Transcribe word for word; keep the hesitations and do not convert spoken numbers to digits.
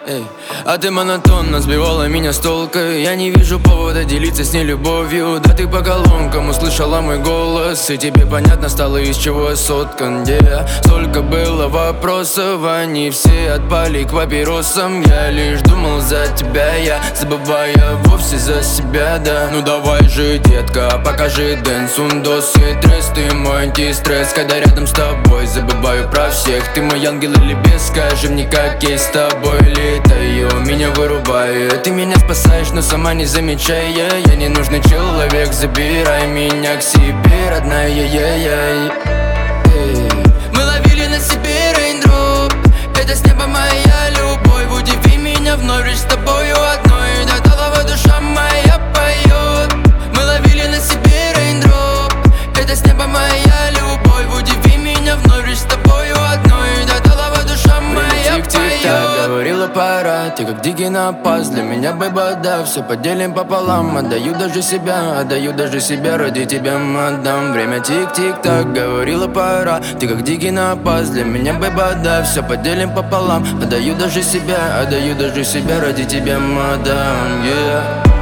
Эй. А ты монотонно сбивала меня с толка. Я не вижу повода делиться с ней любовью. Да ты по колонкам услышала мой голос, и тебе понятно стало, из чего я соткан. Yeah. Столько было вопросов, они все отпали к папиросам. Я лишь думал за тебя, я забывая вовсе за себя, да. Ну давай же, детка, покажи дэнс, ундос и тресс. Ты мой антистресс, когда рядом с тобой забываю про всех. Ты мой ангел или бес, скажи мне, как есть с тобой. Летаю, меня вырубает. Ты меня спасаешь, но сама не замечая. Я ненужный человек, забирай меня к себе, родная. Я-я-я. Мы ловили на себе рейндроп, это с неба моя любовь. Удиви меня вновь лишь с тобою одной, до талого душа моя поет. Мы ловили на себе рейндроп, это с неба моя любовь. Удиви меня вновь лишь с тобою одной, до талого душа моя поет. Говорила пора, ты как дикий напас. Для меня бэйба, да, все поделим пополам. Отдаю даже себя, отдаю даже себя, ради тебя отдам. Время тик-тик-так, говорила пора, ты как дикий напас. Для меня бэйба, да, все поделим пополам. Отдаю даже себя, отдаю даже себя, ради тебя отдам, yeah.